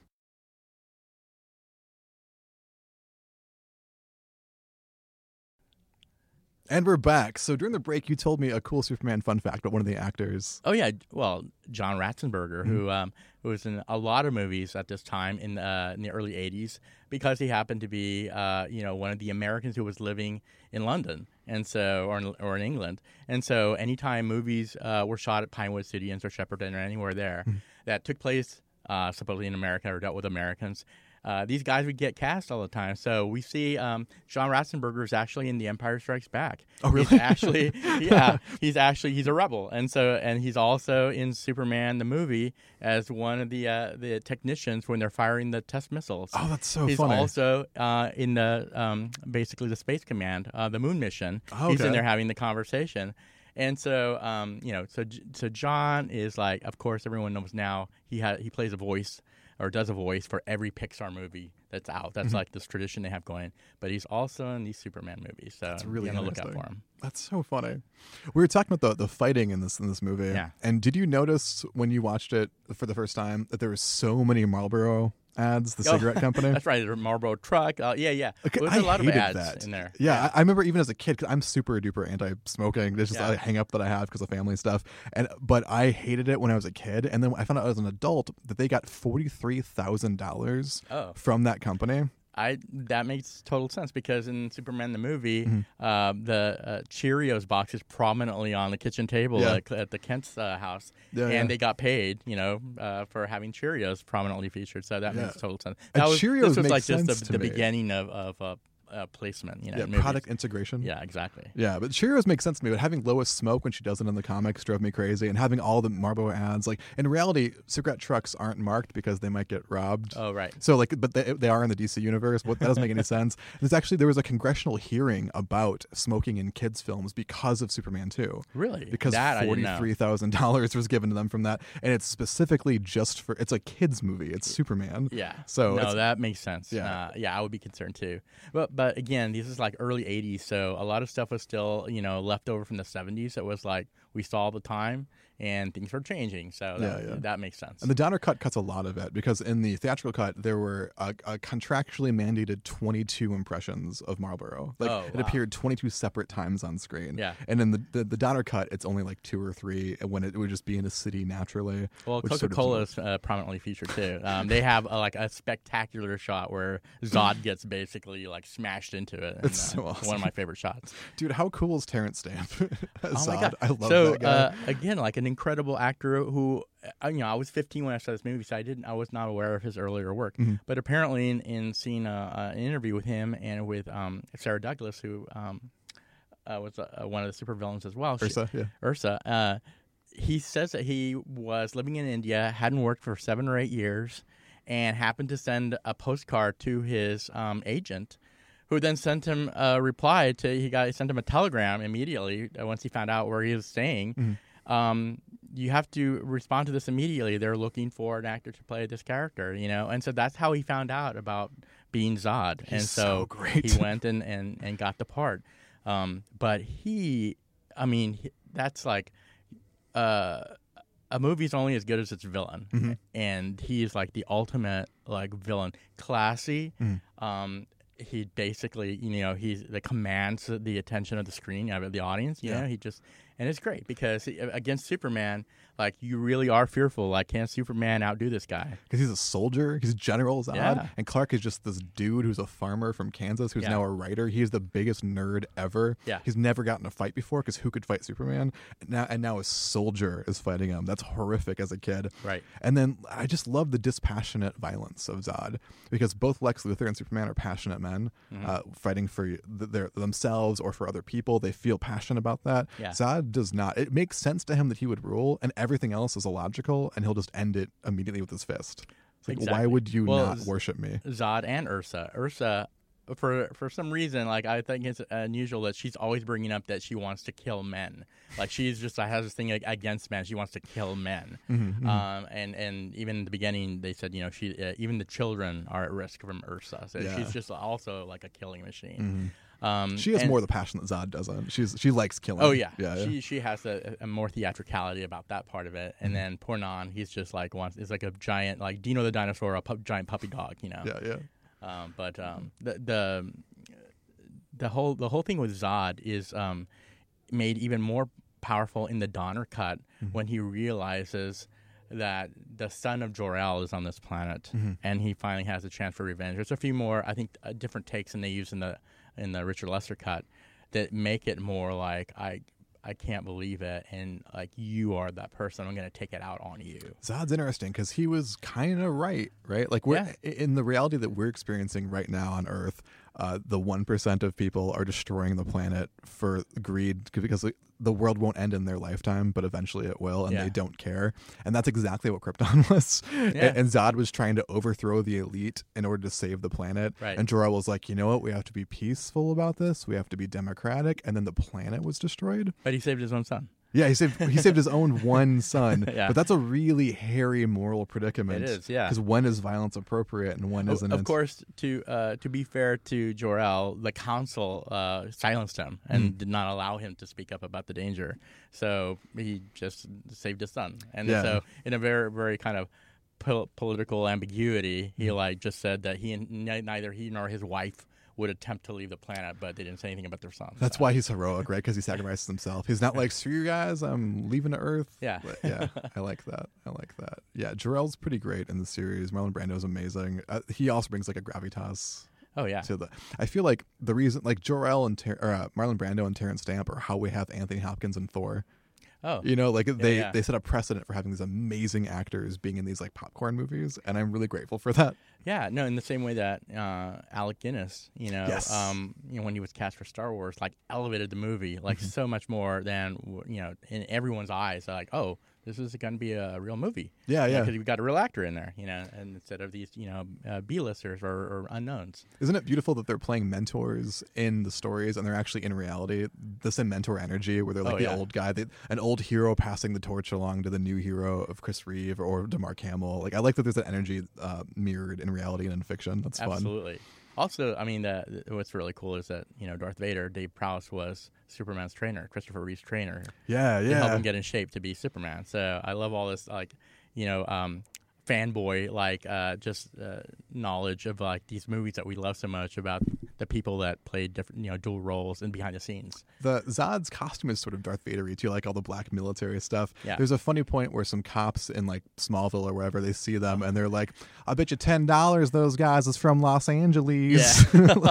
And we're back. So during the break, you told me a cool Superman fun fact about one of the actors. Oh yeah, well, John Ratzenberger, Mm-hmm. who um, who was in a lot of movies at this time in uh, in the early eighties, because he happened to be uh, you know one of the Americans who was living in London, and so or in, or in England, and so anytime movies uh, were shot at Pinewood Studios or Shepperton or anywhere there Mm-hmm. that took place uh, supposedly in America or dealt with Americans. Uh, these guys would get cast all the time. So we see um, John Ratzenberger is actually in The Empire Strikes Back. Oh, really? He's actually, yeah, he's actually he's a rebel, and so and he's also in Superman the movie as one of the uh, the technicians when they're firing the test missiles. Oh, that's so he's funny. also uh, in the um, basically the Space Command, uh, the Moon mission. Oh, He's in okay. there having the conversation. And so, um, you know, so so John is like, of course, everyone knows now he ha- he plays a voice or does a voice for every Pixar movie that's out. That's Mm-hmm. like this tradition they have going. But he's also in these Superman movies, so That's really be on the lookout interesting. for him. That's so funny. We were talking about the the fighting in this in this movie. Yeah. And did you notice when you watched it for the first time that there were so many Marlboro ads, the Oh, cigarette company? That's right, the Marlboro truck. Uh, yeah, yeah. Okay, There's I a lot of hated ads that. in there. Yeah, I, I remember even as a kid, because I'm super duper anti-smoking. There's just Yeah. a hang up that I have because of family stuff, and but I hated it when I was a kid, and then I found out as an adult that they got forty three thousand dollars Oh. from that company. I that makes total sense because in Superman the movie, Mm-hmm. uh, the uh, Cheerios box is prominently on the kitchen table Yeah. at, at the Kent's uh, house, Yeah, and yeah. they got paid, you know, uh, for having Cheerios prominently featured. So that Yeah. makes total sense. And That was Cheerios this was makes like just sense the, to the me. beginning of of uh, uh, placement, you know, Yeah, in movies. product integration. Yeah, exactly. Yeah, but Cheerios makes sense to me. But having Lois smoke when she does it in the comics drove me crazy, and having all the Marlboro ads, like in reality, cigarette trucks aren't marked because they might get robbed. Oh, right. So like, but they, they are in the D C universe. What that doesn't make any sense. There's actually there was a congressional hearing about smoking in kids' films because of Superman two. Really? Because That I didn't forty know. three thousand dollars was given to them from that, and it's specifically just for it's a kids movie. It's Superman. Yeah. So no, it's- that makes sense. Yeah. Uh, yeah, I would be concerned too. But but again, this is like early eighties, so a lot of stuff was still you know left over from the seventies. It was like we saw all the time, and things were changing. So that, Yeah, yeah. that makes sense. And the Donner cut cuts a lot of it because in the theatrical cut there were a, a contractually mandated twenty-two impressions of Marlboro. Like Oh, it wow. appeared twenty-two separate times on screen. Yeah. And in the, the the Donner cut, it's only like two or three when it would just be in a city naturally. Well, which sort Coca of- Cola is uh, prominently featured too. Um, they have a, like a spectacular shot where Zod gets basically like smashed into it. And, It's so uh, awesome. One of my favorite shots. Dude, how cool is Terrence Stamp? as Oh my Zod? god! I love so that guy. uh, again, like an incredible actor who, uh, you know, I was fifteen when I saw this movie, so I didn't, I was not aware of his earlier work. Mm-hmm. But apparently, in, in seeing a, an interview with him and with um, Sarah Douglas, who um, uh, was uh, one of the supervillains as well, she- Ursa, yeah. Ursa. Uh, he says that he was living in India, hadn't worked for seven or eight years, and happened to send a postcard to his um, agent, who then sent him a reply to he got he sent him a telegram immediately uh, once he found out where he was staying. Mm-hmm. Um, you have to respond to this immediately. They're looking for an actor to play this character, you know, and so that's how he found out about being Zod. and He's so, so great. he went and, and, and got the part. Um, but he, I mean, he, that's like uh, a movie's only as good as its villain, Mm-hmm. and he is like the ultimate like villain, classy. Mm. Um, he basically, you know, he's that commands the attention of the screen, of the audience. You Yeah. know, he just, and it's great because he, against Superman, like you really are fearful. Like, can Superman outdo this guy? Because he's a soldier, he's General Zod, Yeah. and Clark is just this dude who's a farmer from Kansas who's Yeah. now a writer. He's the biggest nerd ever. Yeah. He's never gotten a fight before because who could fight Superman? And now, and now a soldier is fighting him. That's horrific as a kid. Right. And then I just love the dispassionate violence of Zod because both Lex Luthor and Superman are passionate men Mm-hmm. uh, fighting for th- their themselves or for other people. They feel passionate about that. Yeah. Zod does not. It makes sense to him that he would rule, and everything else is illogical, and he'll just end it immediately with his fist. It's like, why Exactly. would you Well, not Z- worship me? Zod and Ursa. Ursa, for for some reason, like I think it's unusual that she's always bringing up that she wants to kill men. Like she's just like, has this thing like, against men. She wants to kill men. Mm-hmm, Um, and and even in the beginning, they said you know she uh, even the children are at risk from Ursa. So Yeah. she's just also like a killing machine. Um, She has and- more of the passion that Zod doesn't. She's she likes killing. Oh yeah, yeah, yeah. she she has a, a more theatricality about that part of it, and then Pornon, he's just like wants is like a giant like Dino the dinosaur, a pu- giant puppy dog, you know. yeah, yeah. Um, but um, the the the whole the whole thing with Zod is um, made even more powerful in the Donner cut when he realizes that the son of Jor-El is on this planet, and he finally has a chance for revenge. There's a few more, I think, uh, different takes than they use in the in the Richard Lester cut that make it more like I. I can't believe it, and like you are that person. I'm going to take it out on you. Zod's interesting because he was kind of right, right? Like we're Yeah. in the reality that we're experiencing right now on Earth. Uh, the one percent of people are destroying the planet for greed because the world won't end in their lifetime, but eventually it will, and Yeah. they don't care. And that's exactly what Krypton was. Yeah. And Zod was trying to overthrow the elite in order to save the planet. Right. And Jor-El was like, you know what? We have to be peaceful about this. We have to be democratic. And then the planet was destroyed. But he saved his own son. Yeah, he saved he saved his own one son. Yeah. But that's a really hairy moral predicament. It is, yeah. Because when is violence appropriate and when Of- isn't Of it? course, to uh, to be fair to Jor-El, the council uh, silenced him and Mm-hmm. did not allow him to speak up about the danger. So he just saved his son. And Yeah. so, in a very, very kind of pol- political ambiguity, he Mm-hmm. like just said that he and n- neither he nor his wife would attempt to leave the planet, but they didn't say anything about their son. That's So- why he's heroic, right? Because he sacrifices himself. He's not like, screw you guys, I'm leaving the Earth. Yeah. But yeah, I like that. I like that. Yeah, Jor-El's pretty great in the series. Marlon Brando's amazing. Uh, he also brings like a gravitas Oh yeah. to the. I feel like the reason, like Jor-El and Ter- or, uh, Marlon Brando and Terrence Stamp are how we have Anthony Hopkins and Thor. Oh. You know, like they yeah. they set a precedent for having these amazing actors being in these like popcorn movies, and I'm really grateful for that. Yeah, no, in the same way that uh, Alec Guinness, you know, Yes. um, you know, when he was cast for Star Wars, like elevated the movie like Mm-hmm. so much more than w- you know, in everyone's eyes, they're like, oh, this is going to be a real movie. Yeah, yeah. because we've got a real actor in there, you know, and instead of these, you know, uh, B-listers or, or unknowns. Isn't it beautiful that they're playing mentors in the stories and they're actually in reality the same mentor energy where they're like Oh, the yeah. old guy, the, an old hero passing the torch along to the new hero of Chris Reeve or DeMarc Hamill. Like I like that there's that energy uh, mirrored in reality and in fiction. That's fun. Absolutely. Also, I mean, the, what's really cool is that you know Darth Vader, Dave Prowse was Superman's trainer, Christopher Reeve's trainer. Yeah, To help yeah. him get in shape to be Superman. So I love all this, like, you know, um, fanboy, like, uh, just uh, knowledge of like these movies that we love so much about the people that played different, you know, dual roles and behind the scenes. The Zod's costume is sort of Darth Vader-y too, like all the black military stuff. Yeah. There's a funny point where some cops in like Smallville or wherever, they see them and they're like, "I bet you ten dollars those guys is from Los Angeles."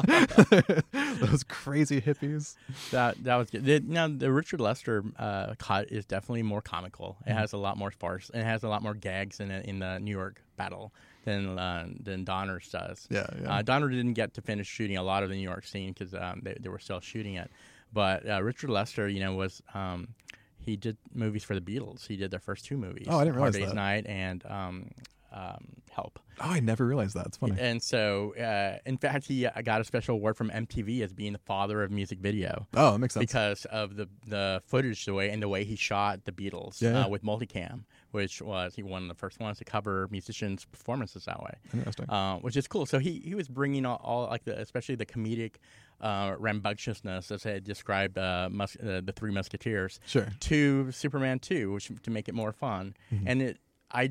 Those crazy hippies. That that was good. The, now the Richard Lester uh, cut is definitely more comical. It has a lot more farce. And it has a lot more gags in it in the New York battle than uh, than Donner's does. Yeah, yeah. Uh, Donner didn't get to finish shooting a lot of the New York scene because um, they they were still shooting it. But uh, Richard Lester, you know, was um, he did movies for the Beatles. He did their first two movies. Oh, I didn't realize Hard Day's that. Night and um, um, Help. Oh, I never realized that. It's funny. And so, uh, in fact, he uh, got a special award from M T V as being the father of music video. Oh, that makes sense. Because of the the footage, the way and the way he shot the Beatles Yeah, yeah. Uh, with multicam, which was he one of the first ones to cover musicians' performances that way, Interesting. uh, which is cool. So he, he was bringing all, all like the, especially the comedic uh, rambunctiousness, as I had described uh, mus- uh, the Three Musketeers, Sure. to Superman two, which to make it more fun. Mm-hmm. And it I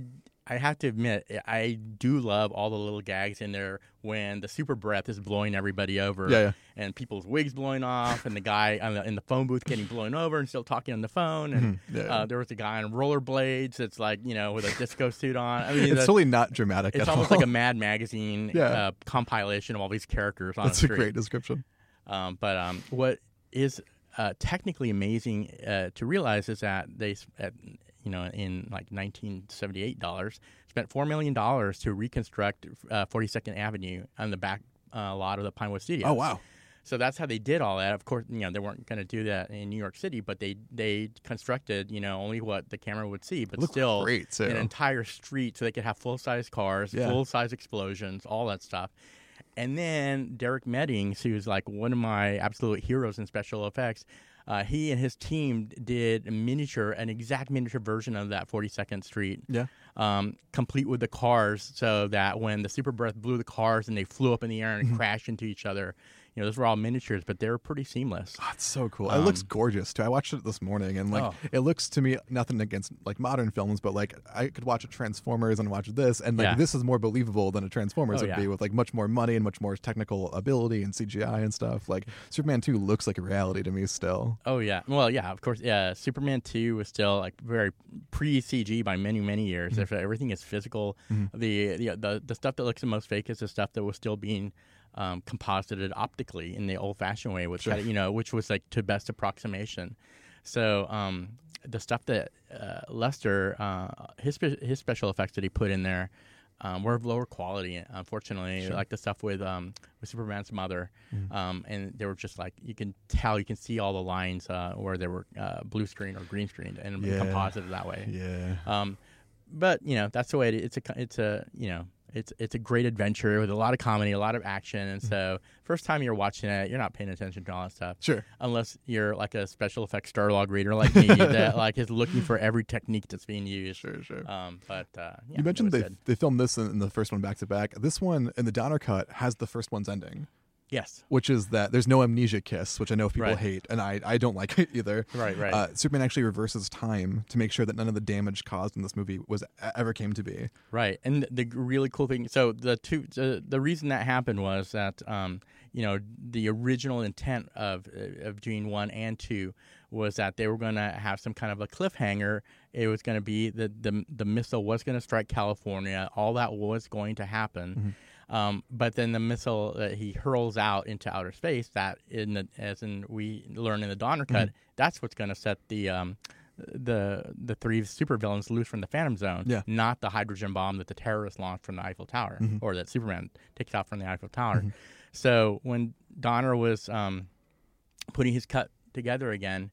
I have to admit, I do love all the little gags in there when the super breath is blowing everybody over, Yeah, yeah. and people's wigs blowing off, and the guy on the, in the phone booth getting blown over and still talking on the phone. And Mhm. Yeah, yeah. uh, there was a guy on rollerblades that's like, you know, with a disco suit on. I mean, It's the- totally not dramatic it's at almost all. like a Mad Magazine Yeah. uh, compilation of all these characters on That's a a street. great description. Um, but um, what is uh, technically amazing uh, to realize is that they, s- at, you know, in like nineteen seventy-eight dollars, spent four million dollars to reconstruct uh, forty-second Avenue on the back uh, lot of the Pinewood Studios. Oh, wow. So that's how they did all that. Of course, you know, they weren't going to do that in New York City, but they they constructed, you know, only what the camera would see, but It looked still great, too. an entire street so they could have full-size cars, Yeah. full-size explosions, all that stuff. And then Derek Meddings, who's like one of my absolute heroes in special effects, uh, he and his team did a miniature, an exact miniature version of that forty-second Street, Yeah. um, complete with the cars, so that when the super breath blew the cars and they flew up in the air and Mm-hmm. crashed into each other, you know, those were all miniatures, but they were pretty seamless. Oh, it's so cool. it looks Um, gorgeous too. I watched it this morning, and like Oh. it looks to me nothing against like modern films, but like I could watch a Transformers and watch this, and like Yeah. this is more believable than a Transformers Oh, would yeah. be, with like much more money and much more technical ability and C G I and stuff. Like Superman two looks like a reality to me still. Oh yeah, well yeah, of course. Yeah, Superman two was still like very pre C G by many many years. Mm-hmm. If everything is physical, the, the the the stuff that looks the most fake is the stuff that was still being um, composited optically in the old fashioned way, which Sure. had, you know, which was like to best approximation. So um, the stuff that uh, Lester uh, his spe- his special effects that he put in there. Um, were of lower quality, unfortunately. Sure. Like the stuff with um, with Superman's mother, Mm-hmm. um, and they were just like you can tell, you can see all the lines uh, where they were uh, blue screen or green screened and Yeah. composited that way. Yeah. Um, but you know that's the way it, it's a it's a you know it's it's a great adventure with a lot of comedy, a lot of action, and so first time you're watching it, you're not paying attention to all that stuff. Sure. Unless you're like a special effects Starlog reader like me that like is looking for every technique that's being used. Sure, sure. Um, but uh, yeah, You mentioned it was they good. they filmed this in, in the first one back to back. This one in the Donner cut has the first one's ending, Yes. which is that there's no amnesia kiss, which I know people Right. hate, and I, I don't like it either. Right, right. Uh, Superman actually reverses time to make sure that none of the damage caused in this movie was ever came to be. Right, and the the really cool thing. So the two, the, the reason that happened was that um, you know the original intent of of doing one and two was that they were going to have some kind of a cliffhanger. It was going to be that the the missile was going to strike California. All that was going to happen. Mm-hmm. Um, but then the missile that he hurls out into outer space, that in the, as in we learn in the Donner cut, Mm-hmm. that's what's going to set the um, the the three supervillains loose from the Phantom Zone, Yeah. not the hydrogen bomb that the terrorists launched from the Eiffel Tower, Mm-hmm. or that Superman takes out from the Eiffel Tower. So when Donner was um, putting his cut together again,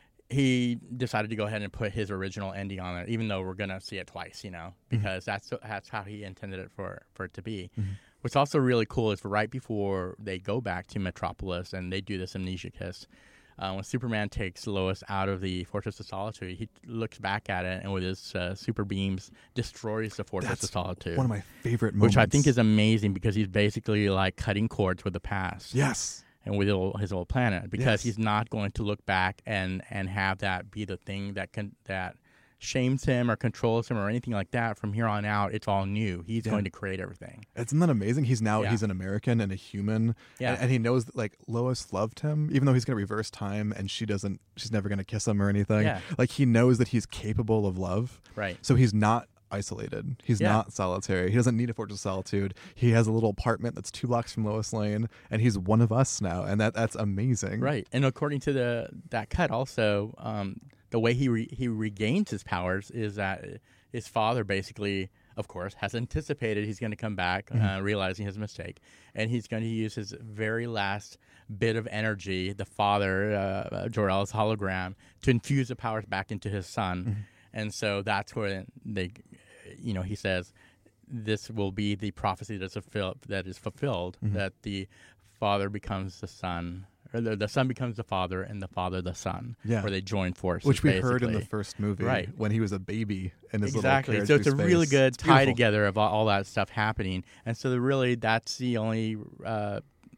he decided to go ahead and put his original ending on it, even though we're gonna see it twice, you know, because that's that's how he intended it for for it to be. What's also really cool is right before they go back to Metropolis and they do this amnesia kiss, uh, when Superman takes Lois out of the Fortress of Solitude, he looks back at it and with his uh, super beams destroys the Fortress That's of Solitude, one of my favorite moments. which I think is amazing because he's basically like cutting cords with the past yes. and with his old, his old planet, because Yes. he's not going to look back and, and have that be the thing that can that shames him or controls him or anything like that. From here on out, it's all new. He's Yeah. going to create everything. Isn't that amazing? He's now Yeah. he's an American and a human. Yeah. And, and he knows that like Lois loved him, even though he's gonna reverse time and she doesn't she's never gonna kiss him or anything. Yeah. Like he knows that he's capable of love. Right. So he's not isolated. He's Yeah. not solitary. He doesn't need a Fortress of Solitude. He has a little apartment that's two blocks from Lois Lane, and he's one of us now, and that that's amazing. Right. And according to the that cut, also, um, the way he re- he regains his powers is that his father basically, of course, has anticipated he's going to come back, uh, realizing his mistake, and he's going to use his very last bit of energy, the father, uh, Jor-El's hologram, to infuse the powers back into his son. And so that's where they, you know, he says, this will be the prophecy that's fulfilled, that is fulfilled, that the father becomes the son, or the, the son becomes the father, and the father the son, Yeah. where they join forces. Which we heard in the basically. first movie, Right. when he was a baby in his Exactly. little So carriage it's a through really space. good It's tie beautiful. together of all, all that stuff happening, and so the really that's the only uh,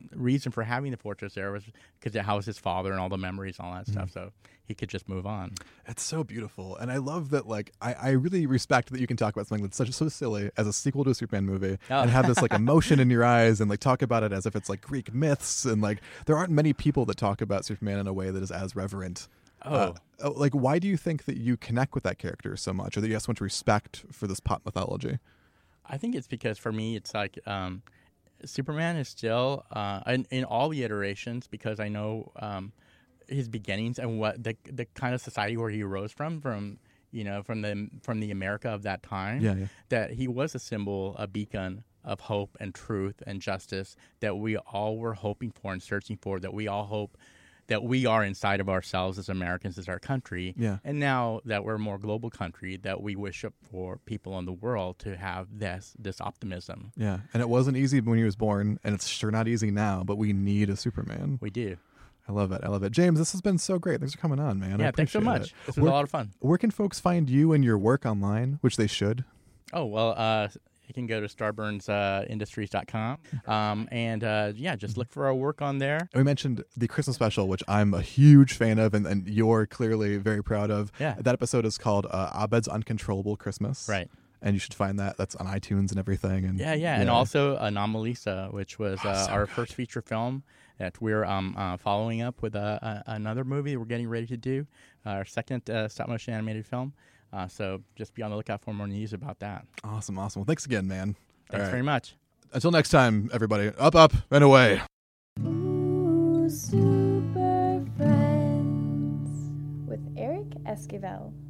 reason for having the fortress there was because it housed his father and all the memories and all that mm-hmm. stuff. So he could just move on. It's so beautiful. And I love that, like, I, I really respect that you can talk about something that's such so silly as a sequel to a Superman movie oh. and have this, like, emotion in your eyes and, like, talk about it as if it's, like, Greek myths. And, like, there aren't many people that talk about Superman in a way that is as reverent. Oh. Uh, like, why do you think that you connect with that character so much, or that you have so much respect for this pop mythology? I think it's because, for me, it's like um, Superman is still, uh, in, in all the iterations, because I know um, his beginnings and what the the kind of society where he arose from, from you know, from the from the America of that time, yeah, yeah. that he was a symbol, a beacon of hope and truth and justice that we all were hoping for and searching for, that we all hope that we are inside of ourselves as Americans, as our country. Yeah. And now that we're a more global country, that we wish for people in the world to have this this optimism. Yeah. And it wasn't easy when he was born, and it's sure not easy now, but we need a Superman. We do. I love it. I love it. James, this has been so great. Thanks for coming on, man. Yeah, thanks so much. It. This was where, a lot of fun. Where can folks find you and your work online, which they should? Oh, well, uh, you can go to starburns industries dot com um, and, uh, yeah, just look for our work on there. And we mentioned the Christmas special, which I'm a huge fan of, and, and you're clearly very proud of. Yeah. That episode is called uh, Abed's Uncontrollable Christmas. Right. And you should find that. That's on iTunes and everything. And Yeah, yeah. yeah. And also Anomalisa, which was oh, uh, so our good. first feature film that we're um, uh, following up with uh, uh, another movie we're getting ready to do, uh, our second uh, stop-motion animated film. Uh, so just be on the lookout for more news about that. Awesome, awesome. Well, thanks again, man. Thanks right. very much. Until next time, everybody. Up, up, and away. Ooh, Super Friends with Eric Esquivel.